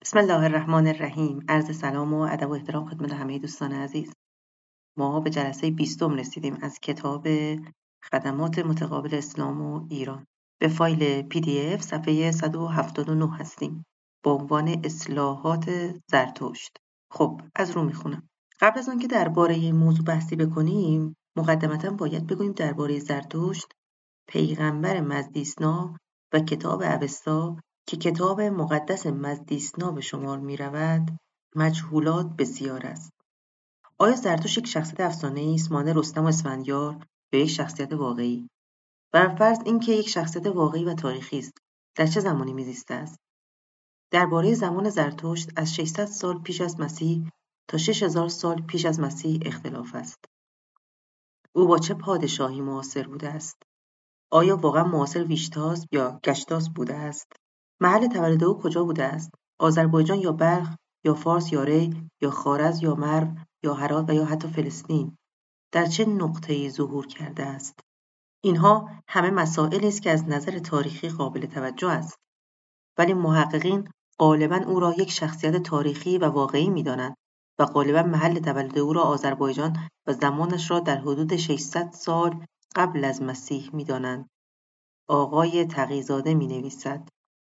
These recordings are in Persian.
بسم الله الرحمن الرحیم. عرض سلام و ادب و احترام خدمت همه دوستان عزیز. ما به جلسه 20 رسیدیم از کتاب خدمات متقابل اسلام و ایران. به فایل PDF صفحه 179 هستیم با عنوان اصلاحات زرتشت. خب از رو میخونم. قبل از آنکه درباره این موضوع بحثی بکنیم، مقدمتاً باید بگوییم درباره زرتشت، پیغمبر مجدیسنا و کتاب اوستا که کتاب مقدس مجدیسنا به شمار می‌رود، مجهولات بسیار است. آیا زرتشت یک شخصیت افسانه‌ای است مانند رستم و اسفندیار یا یک شخصیت واقعی؟ بر فرض اینکه یک شخصیت واقعی و تاریخی است، در چه زمانی می‌زیسته است؟ درباره زمان زرتشت از 600 سال پیش از مسیح تا 6000 سال پیش از مسیح اختلاف است. او با چه پادشاهی معاصر بوده است؟ آیا واقعا معاصر ویشتاس یا گشتاس بوده است؟ محل تولد او کجا بوده است؟ آذربایجان یا بلخ یا فارس یا ری یا خوارز یا مرو یا هرات و یا حتی فلسطین؟ در چه نقطه‌ای ظهور کرده است؟ اینها همه مسائلی است که از نظر تاریخی قابل توجه است، ولی محققین غالبا او را یک شخصیت تاریخی و واقعی می‌دانند و غالبا محل تولد او را آذربایجان و زمانش را در حدود 600 سال قبل از مسیح می‌دانند. آقای تقی‌زاده می‌نویسد: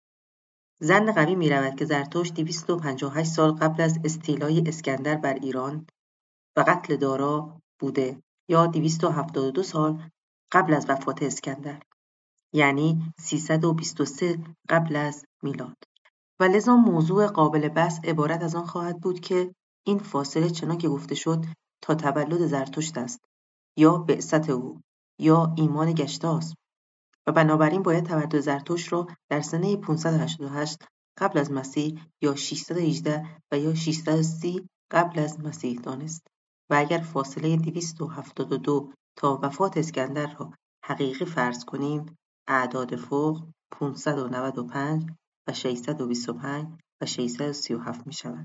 ظن قوی می‌رود که زرتشت 258 سال قبل از استیلای اسکندر بر ایران و قتل دارا بوده یا 272 سال قبل از وفات اسکندر، یعنی 323 قبل از میلاد، و لذا موضوع قابل بحث عبارت از آن خواهد بود که این فاصله چنانکه گفته شد تا تولد زرتشت است یا بعثت او یا ایمان گشتاس، و بنابراین باید تولد زرتشت را در سنه 588 قبل از مسیح یا 618 و یا 630 قبل از مسیح دانست، و اگر فاصله 272 تا وفات اسکندر را حقیقی فرض کنیم، اعداد فوق 595 و 625 و 637 می شود.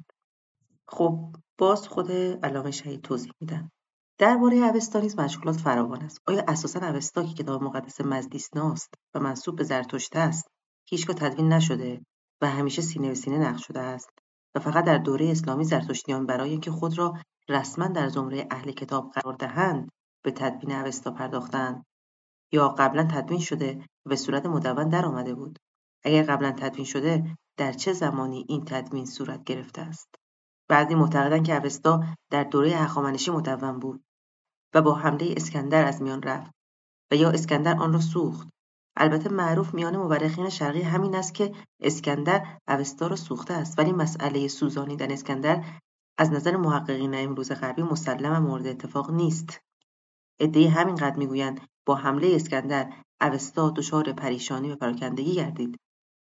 خب باز خود علامه شهید توضیح میدن. درباره اوستا نیز مشکلات فراوان است. آیا اساساً اوستا که کتاب مقدس مجدیسناست و منسوب به زرتشت است، هیچگاه تدوین نشده و همیشه سینه به سینه نقل شده است و فقط در دوره اسلامی زرتشتیان برای اینکه خود را رسما در زمره اهل کتاب قرار دهند به تدوین اوستا پرداختند، یا قبلا تدوین شده و به صورت مدون درآمده بود؟ اگر قبلا تدوین شده، در چه زمانی این تدوین صورت گرفته است؟ بعضی معتقدند که اوستا در دوره هخامنشی مدون بود و با حمله اسکندر از میان رفت و یا اسکندر آن را سوخت. البته معروف میان مورخین شرقی همین است که اسکندر اوستا را سوخته است، ولی مسئله سوزانیدن اسکندر از نظر محققین امروز غربی مسلم و مورد اتفاق نیست. عده‌ای همینقدر میگویند با حمله اسکندر اوستا دچار پریشانی و پراکندگی گردید.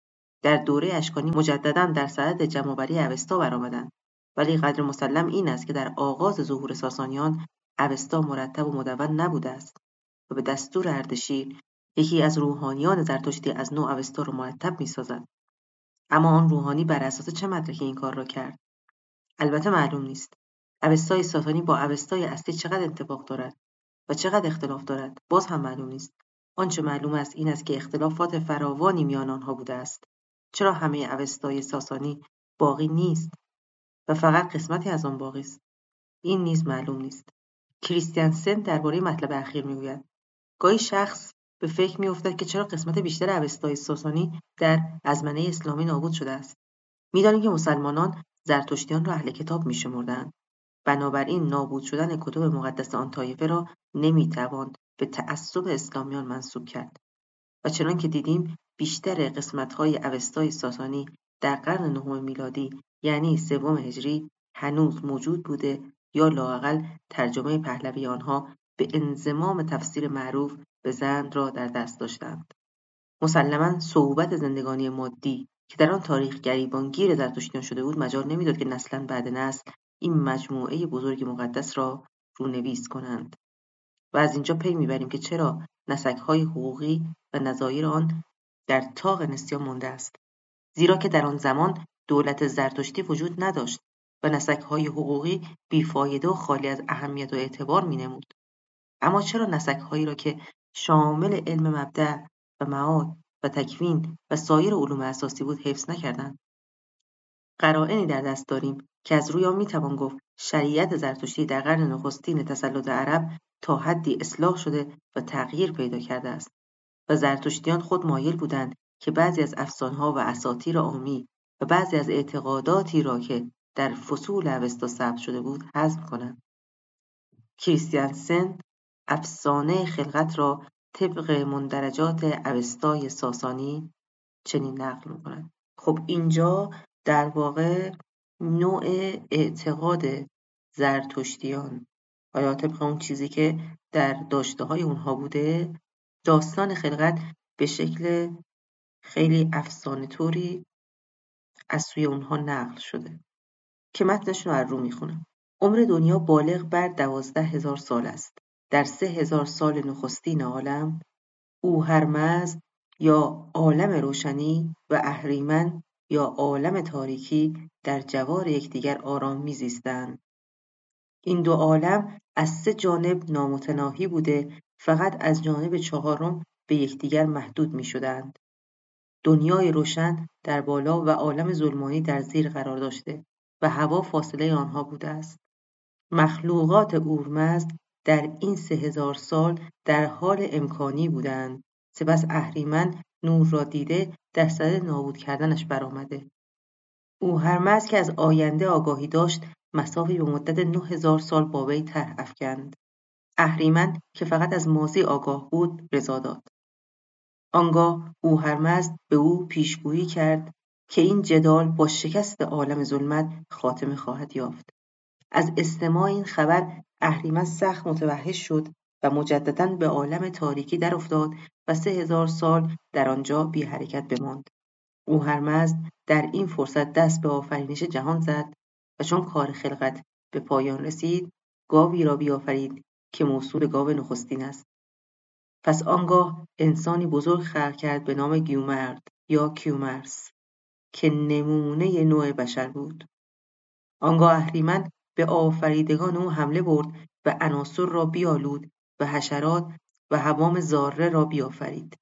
در دوره اشکانی مجددا در صدد جمع‌آوری اوستا برآمدند، ولی قدر مسلم این است که در آغاز ظهور ساسانیان اوستا مرتب و مدون نبوده است و به دستور اردشیر، یکی از روحانیان زرتشتی، از نو اوستا را مرتب می‌سازد. اما آن روحانی بر اساس چه مدرکی این کار را کرد؟ البته معلوم نیست. اوستای ساسانی با اوستای اصلی چقدر اتفاق دارد و چقدر اختلاف دارد، باز هم معلوم نیست. آنچه معلوم است این است که اختلافات فراوانی میان آنها بوده است. چرا همه اوستای ساسانی باقی نیست و فقط قسمتی از آن باقی است؟ این نیز معلوم نیست. کریستیانسن درباره مطلب اخیر میگوید: گاهی شخص به فکر میافتد که چرا قسمت بیشتر اوستای ساسانی در ازمنه اسلامی نابود شده است. میدانیم که مسلمانان زرتشتیان را اهل کتاب میشمردند، بنابراین نابود شدن کتب مقدس آن طایفه را نمیتوان به تعصب اسلامیان منسوب کرد، و چنان که دیدیم بیشتر قسمت‌های اوستای ساسانی در قرن نهم میلادی یعنی سوم هجری هنوز موجود بوده یا لااقل ترجمه پهلوی آنها به انضمام تفسیر معروف به زند را در دست داشتند. مسلماً صعوبت زندگانی مادی که در آن تاریخ گریبانگیر زرتشتیان شده بود مجال نمیداد که نسلاً بعد نسل این مجموعه بزرگ مقدس را رونویس کنند، و از اینجا پی میبریم که چرا نسک‌های حقوقی و نظایر آن در طاق نسیان مانده است، زیرا که در آن زمان دولت زرتشتی وجود نداشت و نسک‌های حقوقی بیفایده و خالی از اهمیت و اعتبار مینمود. اما چرا نسک‌هایی را که شامل علم مبدأ و معاد و تکوین و سایر علوم اساسی بود حفظ نکردند؟ قرائنی در دست داریم که از روی آن میتوان گفت شریعت زرتشتی در قرن نخستین تسلط عرب تا حدی اصلاح شده و تغییر پیدا کرده است و زرتشتیان خود مایل بودند که بعضی از افسانه‌ها و اساطیر عامی و بعضی از اعتقاداتی را که در فصول اوستا ثبت شده بود حذف کنند. کریستیانسن افسانه خلقت را طبق مندرجات اوستای ساسانی چنین نقل می‌کند. خب اینجا در واقع نوع اعتقاد زرتشتیان یا طبق اون چیزی که در داشته‌های اونها بوده، داستان خلقت به شکل خیلی افسانه طوری از سوی اونها نقل شده که متنش رو از رو میخونم. عمر دنیا بالغ بر 12,000 سال است. در 3,000 سال نخستین عالم اوهرمزد یا عالم روشنی و اهریمن یا عالم تاریکی در جوار یکدیگر آرام میزیستند. این دو عالم از 3 جانب نامتناهی بوده، فقط از جانب چهارم به یکدیگر محدود میشدند. دنیای روشن در بالا و عالم ظلمانی در زیر قرار داشته و هوا فاصله آنها بوده است. مخلوقات اورمزد در این 3,000 سال در حال امکانی بودند. سپس اهریمن نور را دیده در صدد نابود کردنش برآمده. اوهرمزد که از آینده آگاهی داشت مصافی به مدت 9,000 سال با وی طرح افکند. اهریمن که فقط از ماضی آگاه بود رضا داد. آنگاه اوهرمزد به او پیشگویی کرد که این جدال با شکست عالم ظلمت خاتمه خواهد یافت. از استماع این خبر اهریمن سخت متوحش شد و مجدداً به عالم تاریکی در افتاد و 3,000 سال در آنجا بی حرکت بماند. اوهرمزد در این فرصت دست به آفرینش جهان زد و چون کار خلقت به پایان رسید گاوی را بیافرید که موصول گاو نخستین است. پس آنگاه انسانی بزرگ خلق کرد به نام گیومرد یا کیومرث که نمونه نوع بشر بود. آنگاه اهریمن به آفریدگان او حمله برد و عناصر را بیالود و حشرات و حوام ذاره را بیافرید.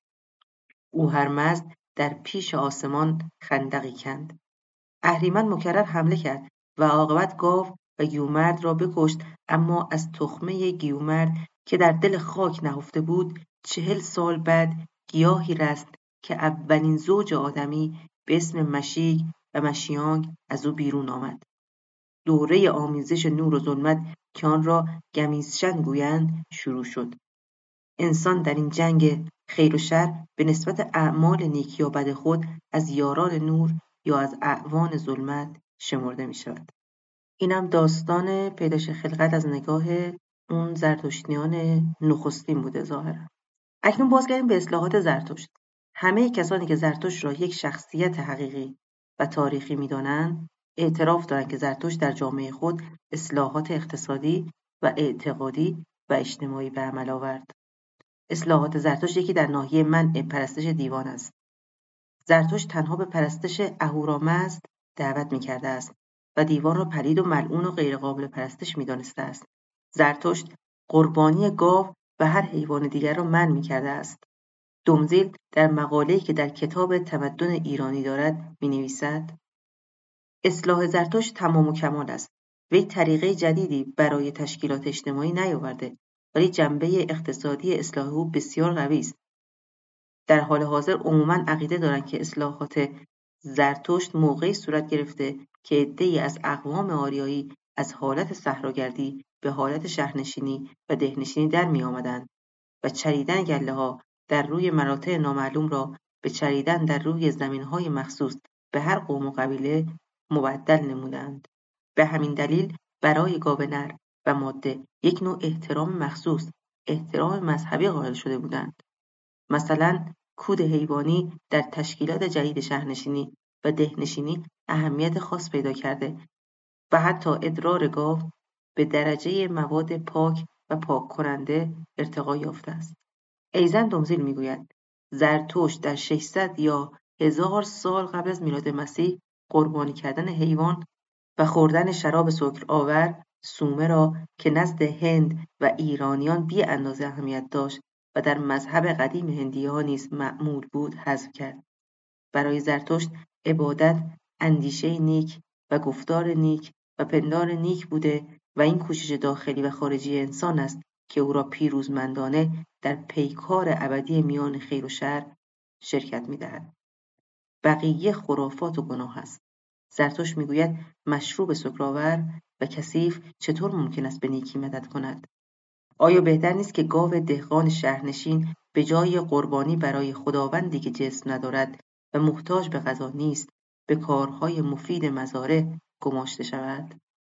اوهرمزد در پیش آسمان خندقی کند. اهریمن مکرر حمله کرد و عاقبت گاو و گیومرد را بکشت، اما از تخمه گیومرد که در دل خاک نهفته بود 40 سال بعد گیاهی رست که اولین زوج آدمی به اسم مشیگ و مشیانگ از او بیرون آمد. دوره آمیزش نور و ظلمت که آن را گمیزشن گویند شروع شد. انسان در این جنگ خیر و شر به نسبت اعمال نیک یا بد خود از یاران نور یا از اعوان ظلمت شمرده می شود. اینم داستان پیدایش خلقت از نگاه اون زرتشتیان نخستین بوده ظاهرا. اکنون بازگردیم به اصلاحات زرتشت. همه کسانی که زرتشت را یک شخصیت حقیقی و تاریخی می‌دانند، اعتراف دارند که زرتشت در جامعه خود اصلاحات اقتصادی و اعتقادی و اجتماعی به عمل آورد. اصلاحات زرتشت یکی در ناحیه منع پرستش دیوان است. زرتشت تنها به پرستش اهورامزد دعوت می‌کرده است و دیوان را پلید و ملعون و غیرقابل پرستش می‌دانسته است. زرتشت قربانی گاو و هر حیوان دیگر را منع می‌کرده است. دومزیل در مقاله‌ای که در کتاب تمدن ایرانی دارد می‌نویسد: اصلاح زرتشت تمام و کمال است. وی طریقه جدیدی برای تشکیلات اجتماعی نیاورده، ولی جنبه اقتصادی اصلاح او بسیار قوی است. در حال حاضر عموماً عقیده دارند که اصلاحات زرتشت موقعی صورت گرفته که عده‌ای از اقوام آریایی از حالت صحراگردی به حالت شهرنشینی و دهنشینی در می‌آمدند و چریدن گله‌ها در روی مراتع نامعلوم را به چریدن در روی زمین‌های مخصوص به هر قوم و قبیله مبدل نمودند. به همین دلیل برای گاو نر و ماده یک نوع احترام مخصوص، احترام مذهبی قائل شده بودند. مثلا کود حیوانی در تشکیلات جدید شهرنشینی و دهنشینی اهمیت خاص پیدا کرده و حتی ادرار گاو به درجه مواد پاک و پاک کننده ارتقا یافته است. ایزن دومزیل میگوید زرتشت در 600 یا 1000 سال قبل از میلاد مسیح قربانی کردن حیوان و خوردن شراب سکرآور سومه را که نزد هند و ایرانیان بی اندازه اهمیت داشت و در مذهب قدیم هندی‌ها نیز معمول بود حذف کرد. برای زرتشت عبادت، اندیشه نیک و گفتار نیک و پندار نیک بوده و این کوشش داخلی و خارجی انسان است که او را پیروزمندانه در پیکار ابدی میان خیر و شر شرکت می‌دهد. بقیه خرافات و گناه است. زرتشت میگوید مشروب سکرآور و کثیف چطور ممکن است به نیکی مدد کند؟ آیا بهتر نیست که گاو دهقان شهرنشین به جای قربانی برای خداوندی که جسم ندارد و محتاج به غذا نیست به کارهای مفید مزارع گماشته شود؟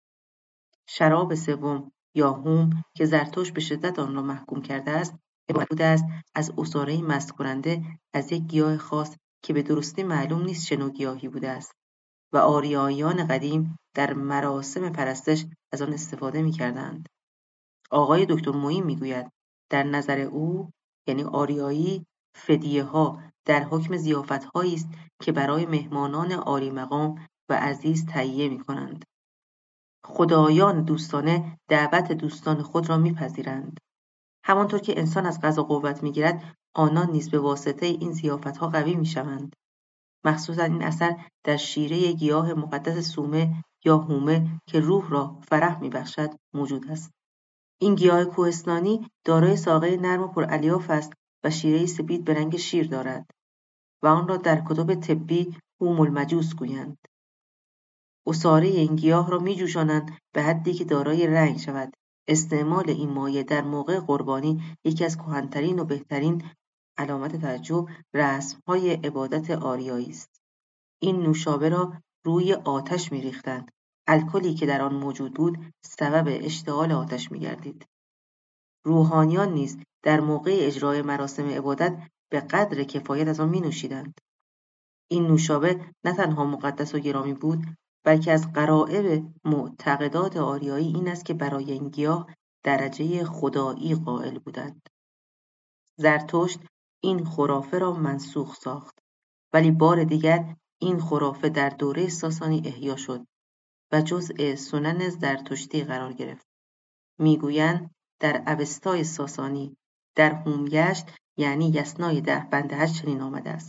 شراب سوم یا هوم که زرتشت به شدت آن را محکوم کرده است عبارت بوده است از عصاره‌ای مست کننده از یک گیاه خاص که به درستی معلوم نیست چه نوع گیاهی بوده است و آریاییان قدیم در مراسم پرستش از آن استفاده می‌کردند. آقای دکتر معین میگوید در نظر او یعنی آریایی فدیه‌ها در حکم ضیافت‌هایی است که برای مهمانان عالی مقام و عزیز تهیه می‌کنند. خدایان دوستانه دعوت دوستان خود را می‌پذیرند. همانطور که انسان از غذا قوت می‌گیرد، آنان نیز به واسطه این ضیافت‌ها قوی می‌شوند. مخصوصاً این اثر در شیره گیاه مقدس سومه یا هومه که روح را فرح می‌بخشد موجود است. این گیاه کوهستانی دارای ساقه نرم و پرالیاف است و شیره‌ای سپید به رنگ شیر دارد و آن را در کتب طبی هوم المجوس گویند. عصاره این گیاه را می‌جوشانند به حدی که دارای رنگ شود. استعمال این مایع در موقع قربانی یکی از کهن‌ترین و بهترین علامت تعجب رسم‌های عبادت آریایی است. این نوشابه را روی آتش می‌ریختند. الکلی که در آن موجود بود سبب اشتعال آتش می‌گردید. روحانیان نیز در موقع اجرای مراسم عبادت به قدر کفایت از آن می‌نوشیدند. این نوشابه نه تنها مقدس و گرامی بود بلکه از غرایب معتقدات آریایی این است که برای این گیاه درجه خدایی قائل بودند. زرتشت این خرافه را منسوخ ساخت ولی بار دیگر این خرافه در دوره ساسانی احیا شد و جزء سنن زرتشتی قرار گرفت. میگویند در اوستای ساسانی در هومگشت یعنی یسنای 10 بند 8 چنین آمده است: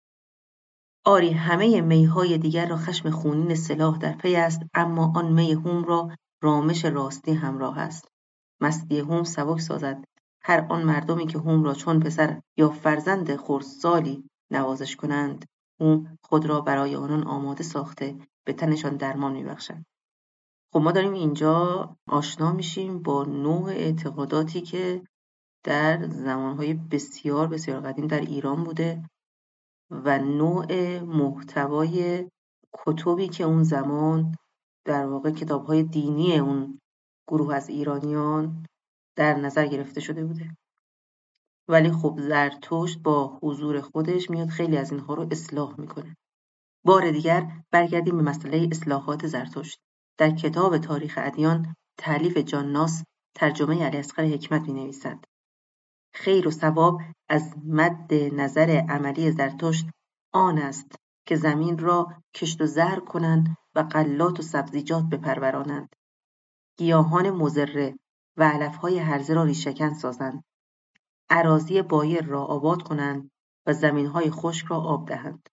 آری همه میهای دیگر را خشم خونین سلاح در پی است اما آن می هوم را رامش راستی همراه است. مستی هوم سبک سازد هر آن مردمی که هوم را چون پسر یا فرزند خردسالی نوازش کنند. هوم خود را برای آنان آماده ساخته به تنشان درمان میبخشد. خب ما داریم اینجا آشنا میشیم با نوع اعتقاداتی که در زمانهای بسیار بسیار قدیم در ایران بوده و نوع محتوای کتبی که اون زمان در واقع کتاب‌های دینی اون گروه از ایرانیان در نظر گرفته شده بوده. ولی خب زرتشت با حضور خودش میاد خیلی از اینها رو اصلاح میکنه. بار دیگر برگردیم به مسئله اصلاحات زرتشت. در کتاب تاریخ ادیان تألیف جان ناس ترجمه علیاصغر حکمت می‌نویسد: خیر و ثواب از مد نظر عملی زرتشت آن است که زمین را کشت و زرع کنند و غلات و سبزیجات بپرورانند، گیاهان مضره و علفهای هرزه را ریشه‌کن سازند، اراضی بایر را آباد کنند و زمینهای خشک را آب دهند،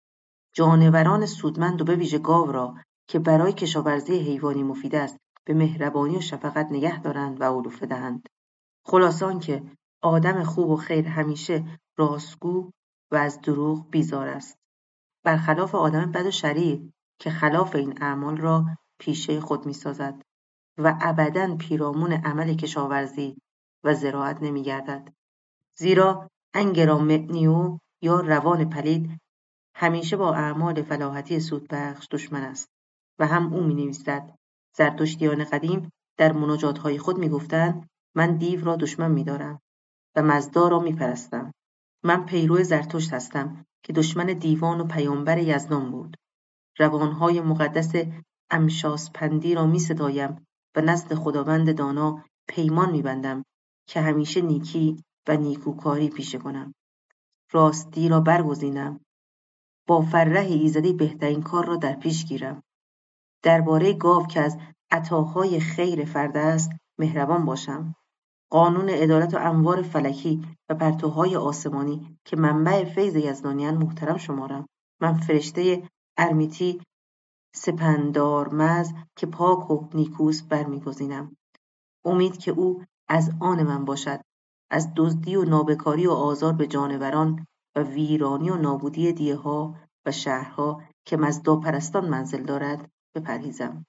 جانوران سودمند و به ویژه گاو را که برای کشاورزی حیوانی مفید است به مهربانی و شفقت نگه دارند و علوفه دهند. خلاصه آنکه آدم خوب و خیر همیشه راستگو و از دروغ بیزار است، برخلاف آدم بد و شریر که خلاف این اعمال را پیشه خود می‌سازد و ابداً پیرامون عمل کشاورزی و زراعت نمی‌گردد. زیرا انگرا معنیو یا روان پلید همیشه با اعمال فلاحتی سودبخش دشمن است و هم او می‌نویسد: زرتشتیان قدیم در مناجات‌های خود می‌گفتند من دیو را دشمن می‌دارم و مزدا را می‌پرستم. من پیرو زرتشت هستم که دشمن دیوان و پیامبر یزدان بود. روانهای مقدس امشاسپندی را می‌ستایم و نزد خداوند دانا پیمان می‌بندم که همیشه نیکی و نیکوکاری پیشه کنم. راستی را برگزینم. با فرح ایزدی بهترین کار را در پیش گیرم. درباره گاو که از عطاهای خیر فرد است مهربان باشم. قانون عدالت و انوار فلکی و پرتوهای آسمانی که منبع فیض یزدانیان محترم شمارم. من فرشته ارمیتی سپندارمز که پاک و نیکوست برمیگزینم. امید که او از آن من باشد، از دزدی و نابکاری و آزار به جانوران و ویرانی و نابودی دیه‌ها و شهرها که مزداپرستان منزل دارد بپرهیزم.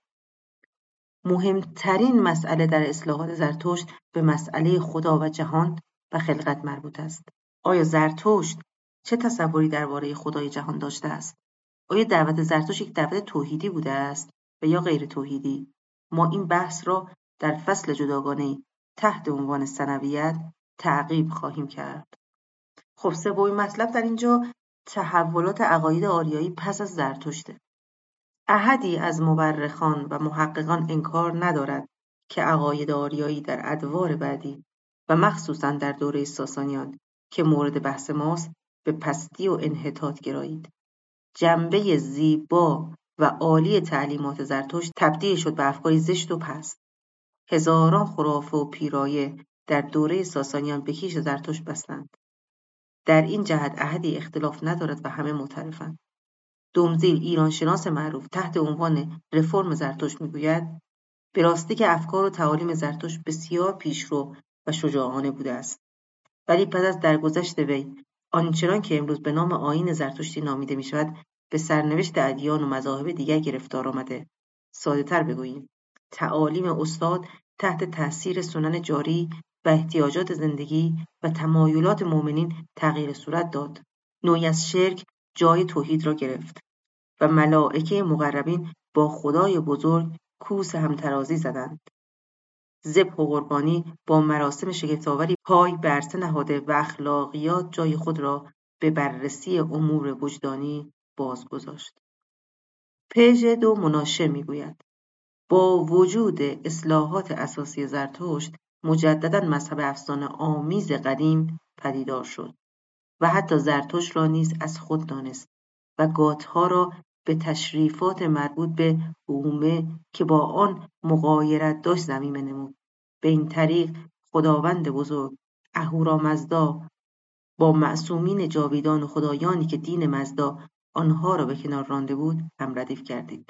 مهمترین مسئله در اصلاحات زرتشت به مسئله خدا و جهان و خلقت مربوط است. آیا زرتشت چه تصوری درباره خدای جهان داشته است؟ آیا دعوت زرتشت یک دعوت توحیدی بوده است و یا غیر توحیدی؟ ما این بحث را در فصل جداگانه‌ای تحت عنوان ثنویت تعقیب خواهیم کرد. خب سومین مطلب در اینجا تحولات عقاید آریایی پس از زرتشته. احدی از مورخان و محققان انکار ندارد که عقاید آریایی در ادوار بعدی و مخصوصاً در دوره ساسانیان که مورد بحث ماست به پستی و انحطاط گرایید. جنبه زیبا و عالی تعلیمات زرتشت تبدیل شد به افکاری زشت و پست. هزاران خرافه و پیرایه در دوره ساسانیان به کیش زرتشت بستند. در این جهت احدی اختلاف ندارد و همه معترفند. دومزیل ایرانشناس معروف تحت عنوان رفرم زرتشت میگوید به راستی که افکار و تعالیم زرتشت بسیار پیشرو و شجاعانه بوده است، ولی پس از درگذشت وی آنچنان که امروز به نام آیین زرتشتی نامیده می شود به سرنوشت ادیان و مذاهب دیگر گرفتار آمده. ساده تر بگوییم تعالیم استاد تحت تأثیر سنن جاری و احتیاجات زندگی و تمایلات مؤمنین تغییر صورت داد. نوعی از شرک جای توحید را گرفت و ملائکه مقربین با خدای بزرگ کوس همترازی زدند. ذبح و قربانی با مراسم شگفت‌آوری پای بر عرصه نهاده و اخلاقیات جای خود را به بررسی امور وجدانی بازگذاشت. پژ 2 مناشر میگوید با وجود اصلاحات اساسی زرتشت مجدداً مذهب افسانه آمیز قدیم پدیدار شد و حتی زرتشت را نیز از خود دانست و گاتها را به تشریفات مربوط به هومه که با آن مغایرت داشت ضمیمه نمود. به این طریق خداوند بزرگ اهورامزدا با معصومین جاویدان و خدایانی که دین مزدا آنها را به کنار رانده بود هم ردیف گردید.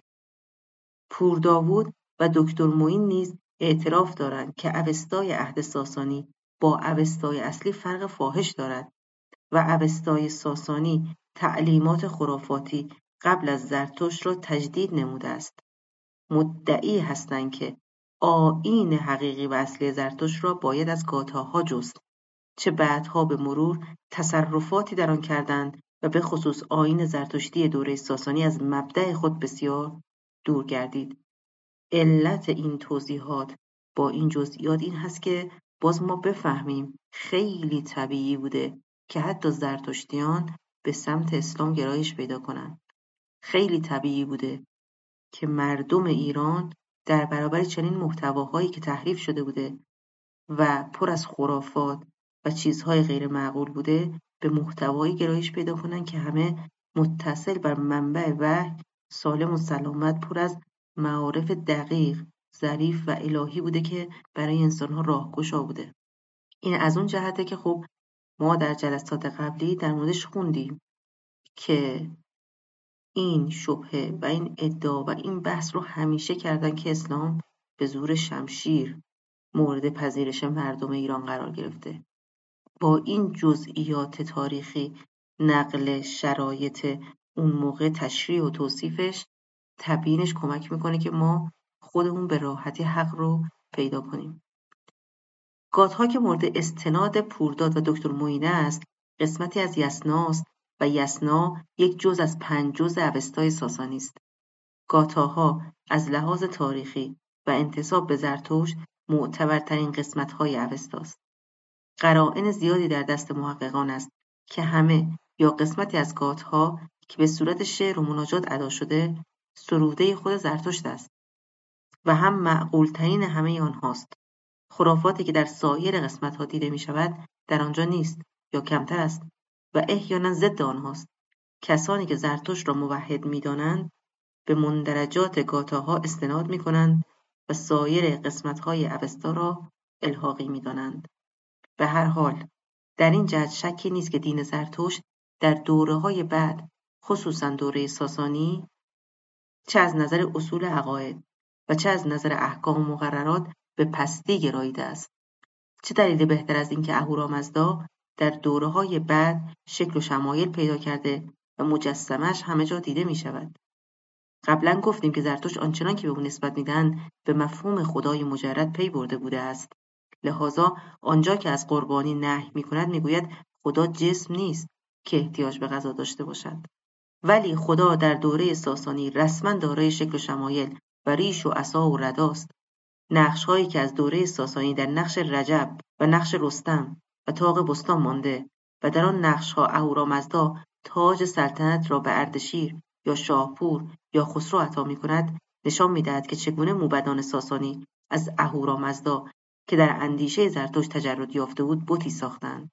پور داوود و دکتر معین نیز اعتراف دارند که اوستای عهد ساسانی با اوستای اصلی فرق فاحش دارد و اوستای ساسانی تعلیمات خرافاتی قبل از زرتشت را تجدید نموده است. مدعی هستند که آیین حقیقی و اصلی زرتشت را باید از گاتاها جست، چه بعدها به مرور تصرفاتی در آن کردند و به خصوص آیین زرتشتی دوره ساسانی از مبدأ خود بسیار دور گردید. علت این توضیحات با این جزئیات این هست که باز ما بفهمیم خیلی طبیعی بوده که حتی زرتشتیان به سمت اسلام گرایش پیدا کنند. خیلی طبیعی بوده که مردم ایران در برابر چنین محتواهایی که تحریف شده بوده و پر از خرافات و چیزهای غیر معقول بوده به محتوایی گرایش پیدا کنن که همه متصل بر منبع وحی سالم و سلامت پر از معارف دقیق، ظریف و الهی بوده که برای انسانها راهگشا بوده. این از اون جهته که خب ما در جلسات قبلی در موردش خوندیم که این شبهه و این ادعا و این بحث رو همیشه کردن که اسلام به زور شمشیر مورد پذیرش مردم ایران قرار گرفته. با این جزئیات تاریخی نقل شرایط اون موقع تشریح و توصیفش تبیینش کمک میکنه که ما خودمون به راحتی حق رو پیدا کنیم. گاتها که مورد استناد پورداد و دکتر معین است قسمتی از یسناست و یسنا یک جز از 5 جز اوستای ساسانی است. گاتاها از لحاظ تاریخی و انتساب به زرتشت معتبرترین قسمت‌های اوستاست. قرائن زیادی در دست محققان است که همه یا قسمتی از گاتها که به صورت شعر و مناجات ادا شده سروده خود زرتشت است و هم معقول‌ترین همه آنهاست. خرافاتی که در سایر قسمت‌ها دیده می‌شود در آنجا نیست یا کمتر است و احیانا ضد آنهاست. کسانی که زرتشت را موحد می‌دانند به مندرجات گاتاها استناد می‌کنند و سایر قسمت‌های اوستا را الحاقی می‌دانند. به هر حال در این جهت شکی نیست که دین زرتشت در دوره‌های بعد خصوصاً دوره ساسانی چه از نظر اصول عقاید و چه از نظر احکام و مقررات به پستی گراییده است. چه دلیل بهتر از این که اهورامزدا در دوره‌های بعد شکل و شمایل پیدا کرده و مجسمه‌اش همه جا دیده می شود. قبلا گفتیم که زرتشت آنچنان که به او نسبت میدن به مفهوم خدای مجرد پی برده بوده است. لذا آنجا که از قربانی نهی می‌کند میگوید خدا جسم نیست که احتیاج به غذا داشته باشد. ولی خدا در دوره ساسانی رسما دارای شکل و شمایل و ریش و عصا و رداست. نقش‌هایی که از دوره ساسانی در نقش رجب و نقش رستم و طاق بستان مانده و در آن نقش‌ها اهورامزدا تاج سلطنت را به اردشیر یا شاهپور یا خسرو عطا می‌کند، نشان می‌دهد که چگونه موبدان ساسانی از اهورامزدا که در اندیشه زرتشت تجرد یافته بود بتی ساختند.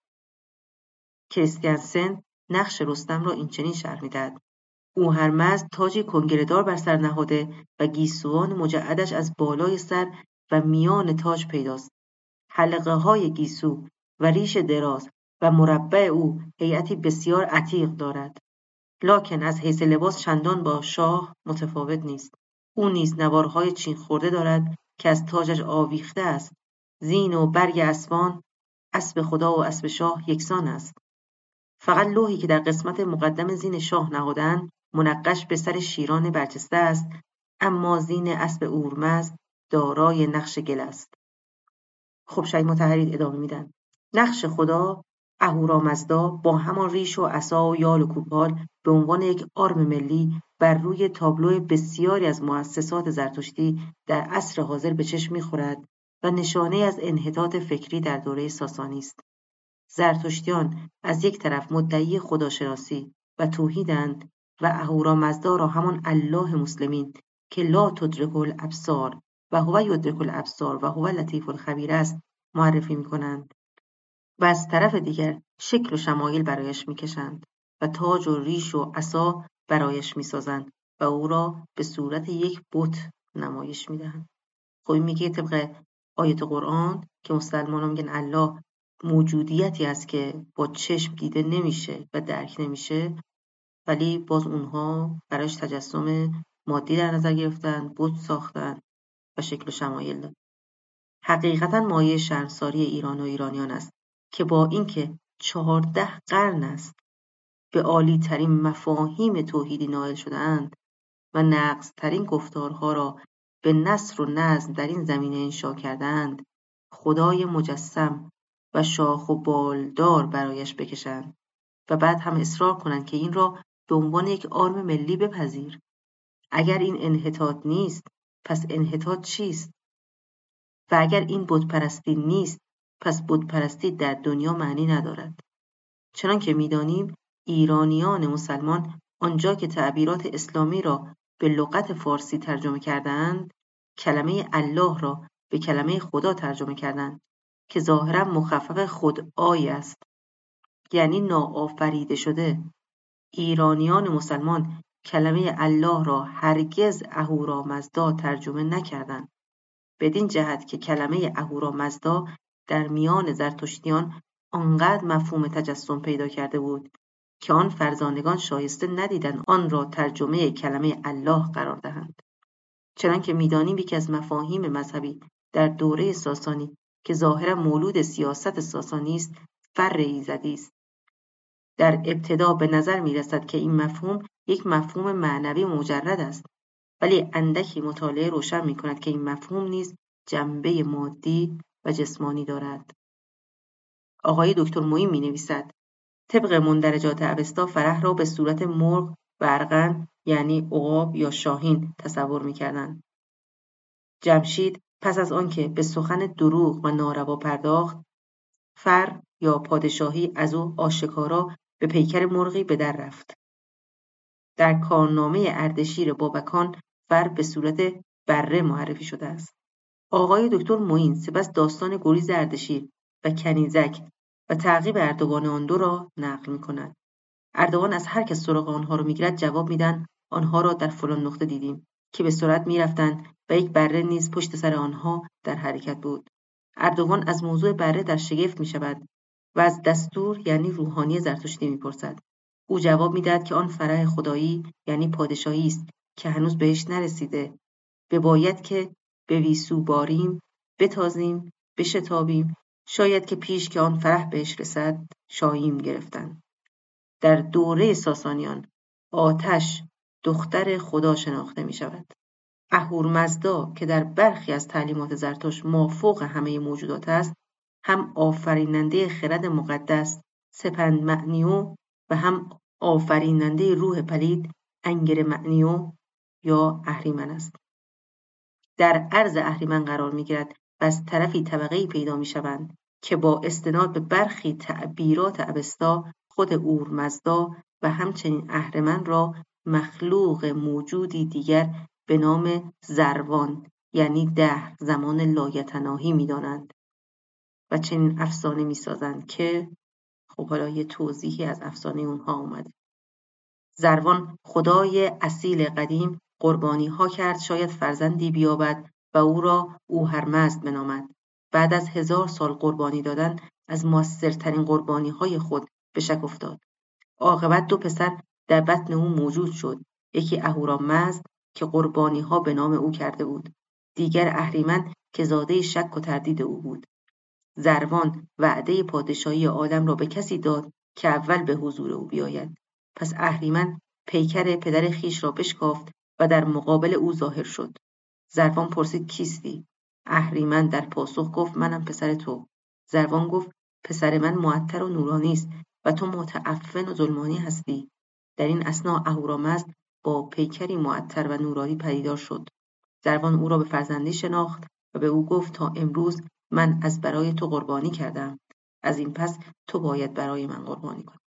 کریستیانسن نقش رستم را اینچنین شرح می‌دهد: هوهرمزد تاجی کنگره‌دار بر سر نهاده و گیسوان مجعدش از بالای سر و میان تاج پیداست. حلقه‌های گیسو و ریش دراز و مربع او هیئتی بسیار عتیق دارد، لکن از حیث لباس چندان با شاه متفاوت نیست. او نیز نوارهای چین خورده دارد که از تاجش آویخته است. زین و برگ اسبان، اسب خدا و اسب شاه یکسان است. فقط لوحی که در قسمت مقدم زین شاه نهادند منقش به سر شیران برجسته است، اما زین اسب اورمزد دارای نقش گل است. خب شهید مطهری ادامه میدن: نقش خدا اهورامزدا با همان ریش و عصا و یال و کوپال به عنوان یک آرم ملی بر روی تابلو بسیاری از مؤسسات زرتشتی در عصر حاضر به چشم می‌خورد و نشانه از انحطاط فکری در دوره ساسانی است. زرتشتیان از یک طرف مدعی خداشناسی و توحیدند و اهورامزدا را همان الله مسلمین که لا تدرک الابصار و هو یدرک الابصار و هو لطیف الخبیر است معرفی می‌کنند و از طرف دیگر شکل و شمایل برایش می‌کشند و تاج و ریش و عصا برایش می‌سازند و او را به صورت یک بت نمایش می‌دهند. خب این میگه طبق آیت قرآن که مسلمانان میگن الله موجودیتی است که با چشم دیده نمیشه و درک نمیشه، ولی باز اونها براش تجسم مادی در نظر گرفتن، بت ساختن و شکل و شمایل دادن. حقیقتا مایه شرمساری ایران و ایرانیان است که با اینکه 14 قرن است به عالی ترین مفاهیم توحیدی نائل شده‌اند و نقص ترین گفتارها را به نثر و نظم در این زمینه انشا کرده‌اند، خدای مجسم و شاخ و بالدار برایش بکشند و بعد هم اصرار کنند که این را به عنوان یک آرم ملی بپذیر. اگر این انحطاط نیست، پس انحطاط چیست؟ و اگر این بتپرستی نیست، پس بتپرستی در دنیا معنی ندارد. چنان که می‌دانیم ایرانیان مسلمان آنجا که تعبیرات اسلامی را به لغت فارسی ترجمه کردند، کلمه الله را به کلمه خدا ترجمه کردند که ظاهراً مخفف خدای است، یعنی ناآفریده شده. ایرانیان مسلمان کلمه الله را هرگز اهورامزدا ترجمه نکردند، بدین جهت که کلمه اهورامزدا در میان زرتشتیان آنقدر مفهوم تجسم پیدا کرده بود که آن فرزانگان شایسته ندیدند آن را ترجمه کلمه الله قرار دهند. چنانکه می‌دانیم یکی از مفاهیم مذهبی در دوره ساسانی که ظاهراً مولود سیاست ساسانی است، فر ایزدی است. در ابتدا به نظر می‌رسد که این مفهوم یک مفهوم معنوی مجرد است، ولی اندکی مطالعه روشن می‌کند که این مفهوم نیز جنبه مادی و جسمانی دارد. آقای دکتر معین می‌نویسد: طبق مندرجات اوستا فرح را به صورت مرغ و ارغن یعنی عقاب یا شاهین تصور می‌کردند. جمشید پس از آنکه به سخن دروغ و ناروا پرداخت، فر یا پادشاهی از او آشکارا به پیکر مرغی به در رفت. در کارنامه اردشیر بابکان فر به صورت بره معرفی شده است. آقای دکتر معین سپس داستان گریز اردشیر و کنیزک و تعقیب اردوان آن دو را نقل می‌کند. اردوان از هر کس سراغ آنها را می‌گیرد جواب میدن آنها را در فلان نقطه دیدیم که به سرعت می‌رفتند و یک بره نیز پشت سر آنها در حرکت بود. اردوان از موضوع بره در شگفت می‌شود و از دستور یعنی روحانی زرتشتی می‌پرسد. او جواب می‌دهد که آن فرح خدایی یعنی پادشاهی است که هنوز بهش نرسیده. بباید که به ویسو باریم، بتازیم، بشتابیم، شاید که پیش که آن فرح بهش رسد شاییم گرفتن. در دوره ساسانیان آتش دختر خدا شناخته می شود. اهورمزدا که در برخی از تعلیمات زرتشت مافوق همه موجودات است، هم آفریننده خرد مقدس سپند معنیو و هم آفریننده روح پلید انگر معنیو یا اهریمن است. در عرض اهریمن قرار می‌گیرد و از طرفی طبقه‌ای پیدا می‌شوند که با استناد به برخی تعبیرات اوستا خود اورمزدا و همچنین اهرمن را مخلوق موجودی دیگر به نام زروان یعنی دهر زمان لایتناهی می‌دانند و چنین افسانه می‌سازند که خب حالا یه توضیحی از افسانه اونها اومده. زروان خدای اصیل قدیم قربانی ها کرد شاید فرزندی بیابد و او را اوهرمزد بنامد. بعد از 1000 سال قربانی دادن از موثرترین قربانی های خود به شک افتاد. عاقبت 2 پسر در بطن او موجود شد. یکی اهورامزد که قربانی ها به نام او کرده بود. دیگر اهریمن که زاده شک و تردید او بود. زروان وعده پادشاهی عالم را به کسی داد که اول به حضور او بیاید. پس اهریمن پیکر پدر خویش را بشکافت و در مقابل او ظاهر شد. زروان پرسید کیستی؟ اهریمن در پاسخ گفت منم پسر تو. زروان گفت پسر من معطر و نورانی است و تو متعفن و ظلمانی هستی. در این اثنا اهورامزد با پیکری معطر و نورانی پدیدار شد. زروان او را به فرزندی شناخت و به او گفت تا امروز من از برای تو قربانی کردم. از این پس تو باید برای من قربانی کنی.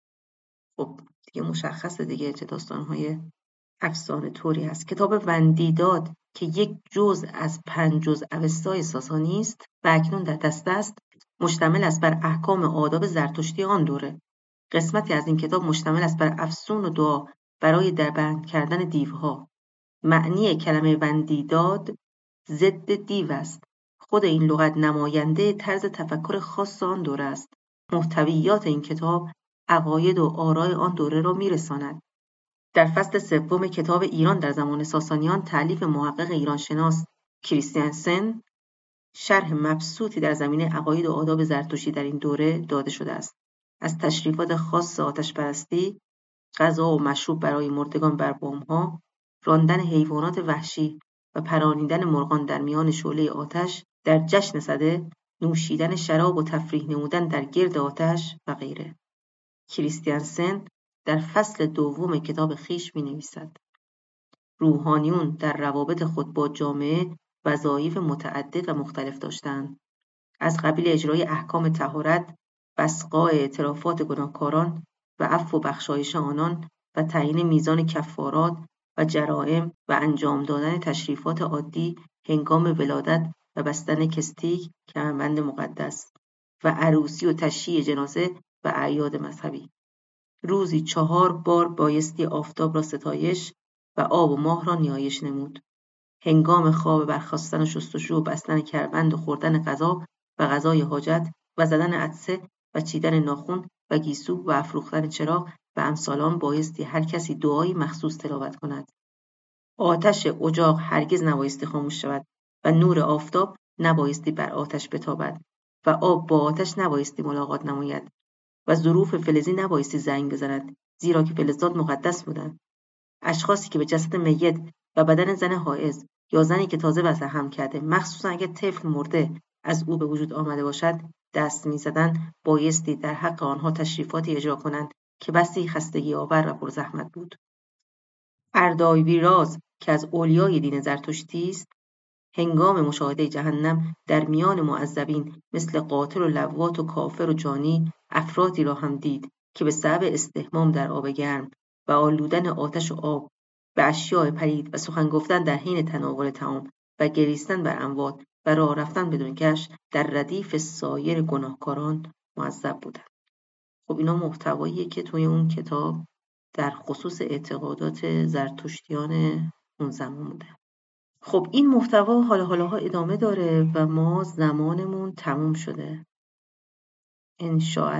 خب دیگه مشخصه دیگه چه داستان‌های افسانه طوری هست. کتاب وندیداد که یک جزء از 5 جزء اوستای ساسانی است و اکنون در دست است، مشتمل است بر احکام آداب زرتشتی آن دوره. قسمتی از این کتاب مشتمل است بر افسون و دعا برای دربند کردن دیوها. معنی کلمه وندیداد ضد دیو است. خود این لغت نماینده طرز تفکر خاص آن دوره است. محتویات این کتاب عقاید و آرای آن دوره را می‌رساند. در فصل 3 کتاب ایران در زمان ساسانیان تألیف محقق ایرانشناس کریستیانسن شرح مبسوطی در زمینه عقاید و آداب زرتشتی در این دوره داده شده است. از تشریفات خاص آتش‌پرستی، غذا و مشروب برای مردگان بر بام‌ها، راندن حیوانات وحشی و پرانیدن مرغان در میان شعله آتش، در جشن سده، نوشیدن شراب و تفریح نمودن در گرد آتش و غیره. کریستیانسن در فصل 2 کتاب خویش می‌نویسد: روحانیون در روابط خود با جامعه وظایف متعدد و مختلف داشتند، از قبیل اجرای احکام طهارت، بسقاء اعترافات گناهکاران و عفو و بخشایش آنان و تعیین میزان کفارات و جرائم و انجام دادن تشریفات عادی هنگام ولادت و بستن کستیک کمربند مقدس و عروسی و تشییع جنازه و اعیاد مذهبی. روزی 4 بار بایستی آفتاب را ستایش و آب و ماه را نیایش نمود. هنگام خواب برخاستن و شستشو و بستن کمربند و خوردن غذا و غذای حاجت و زدن عطسه و چیدن ناخن و گیسو و افروختن چراغ و امثال آن بایستی هر کسی دعایی مخصوص تلاوت کند. آتش اجاق هرگز نبایستی خاموش شود و نور آفتاب نبایستی بر آتش بتابد و آب با آتش نبایستی ملاقات نماید و ظروف فلزی نبایستی زنگ بزند، زیرا که فلزات مقدس بودند. اشخاصی که به جسد میت و بدن زن حائض یا زنی که تازه وضع هم کرده، مخصوصا اگر طفل مرده از او به وجود آمده باشد، دست می‌زدند، بایستی در حق آنها تشریفاتی اجرا کنند که بسی خستگی آور و پرزحمت بود. اردایویراز که از اولیای دین زرتشتی است، هنگام مشاهده جهنم در میان معذبین مثل قاتل و لواط و کافر و جانی افرادی را هم دید که به سبب استحمام در آب گرم و آلودن آتش و آب به اشیاء پلید و سخن گفتن در حین تناول طعام و گریستن بر اموات و راه رفتن بدون کفش در ردیف سایر گناهکاران معذب بودند. خب اینا محتواییه که توی اون کتاب در خصوص اعتقادات زرتشتیان اون زمان بوده. خب این محتوا حالاها ادامه داره و ما زمانمون تموم شده.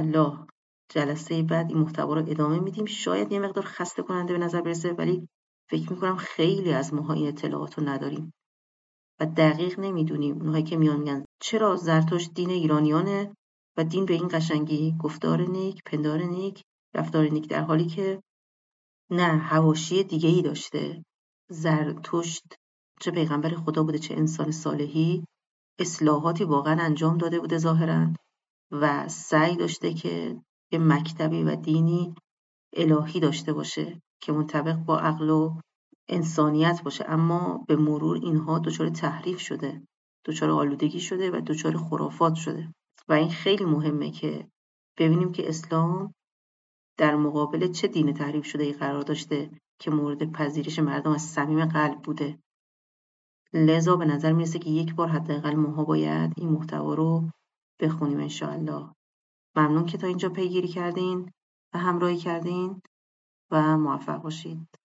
انشاءالله جلسه بعد این محتوا رو ادامه میدیم. شاید یه مقدار خسته کننده به نظر برسه، ولی فکر میکنم خیلی از ماها این اطلاعات رو نداریم و دقیق نمیدونیم. اونهایی که میان میگن چرا زرتشت دین ایرانیانه و دین به این قشنگی، گفتار نیک، پندار نیک، رفتار نیک، در حالی که نه، حواشی دیگه‌ای داشته. زرتشت چه پیغمبر خدا بوده چه انسان صالحی، اصلاحاتی واقعا انجام داده بوده ظاهرا و سعی داشته که یه مکتبی و دینی الهی داشته باشه که منطبق با عقل و انسانیت باشه، اما به مرور اینها دچار تحریف شده، دچار آلودگی شده و دچار خرافات شده و این خیلی مهمه که ببینیم که اسلام در مقابل چه دین تحریف شده ای قرار داشته که مورد پذیرش مردم از صمیم قلب بوده. لذا به نظر میرسه که یک بار حداقل ماها باید این محتوا رو بخونیم انشاءالله. ممنون که تا اینجا پیگیری کردین و همراهی کردین و موفق باشید.